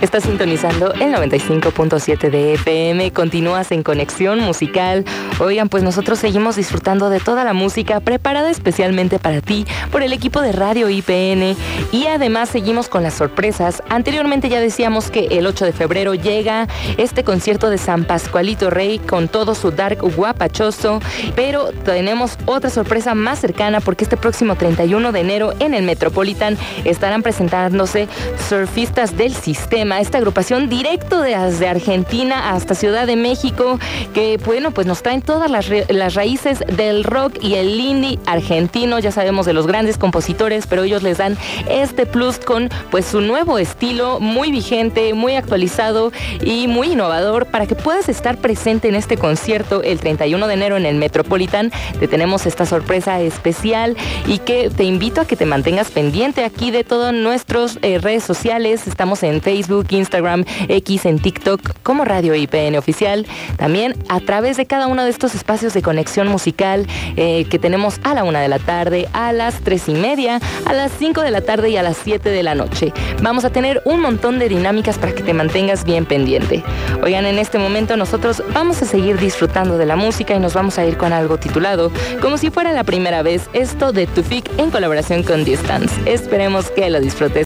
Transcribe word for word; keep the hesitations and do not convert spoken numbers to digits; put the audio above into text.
Estás sintonizando el noventa y cinco punto siete de F M, continúas en Conexión Musical. Oigan, pues nosotros seguimos disfrutando de toda la música preparada especialmente para ti por el equipo de Radio I P N y además seguimos con las sorpresas. Anteriormente ya decíamos que el ocho de febrero llega este concierto de San Pascualito Rey con todo su dark guapachoso, pero tenemos otra sorpresa más cercana porque este próximo treinta y uno de enero en el Metropolitan estarán presentándose Surfistas del Sistema, esta agrupación directo desde Argentina hasta Ciudad de México, que bueno, pues nos traen todas las, las raíces del rock y el indie argentino. Ya sabemos de los grandes compositores, pero ellos les dan este plus con pues su nuevo estilo, muy vigente, muy actualizado y muy innovador, para que puedas estar presente en este concierto el treinta y uno de enero en el Metropolitan. Te tenemos esta sorpresa especial y que te invito a que te mantengas pendiente aquí de todas nuestras eh, redes sociales. Estamos en Facebook, Instagram, X, en TikTok como Radio I P N Oficial. También a través de cada uno de estos espacios de conexión musical eh, que tenemos a la una de la tarde, a las tres y media, a las cinco de la tarde y a las siete de la noche. Vamos a tener un montón de dinámicas para que te mantengas bien pendiente. Oigan, en este momento nosotros vamos a seguir disfrutando de la música y nos vamos a ir con algo titulado Como si fuera la primera vez, esto de Tufik en colaboración con Distance. Esperemos que lo disfrutes.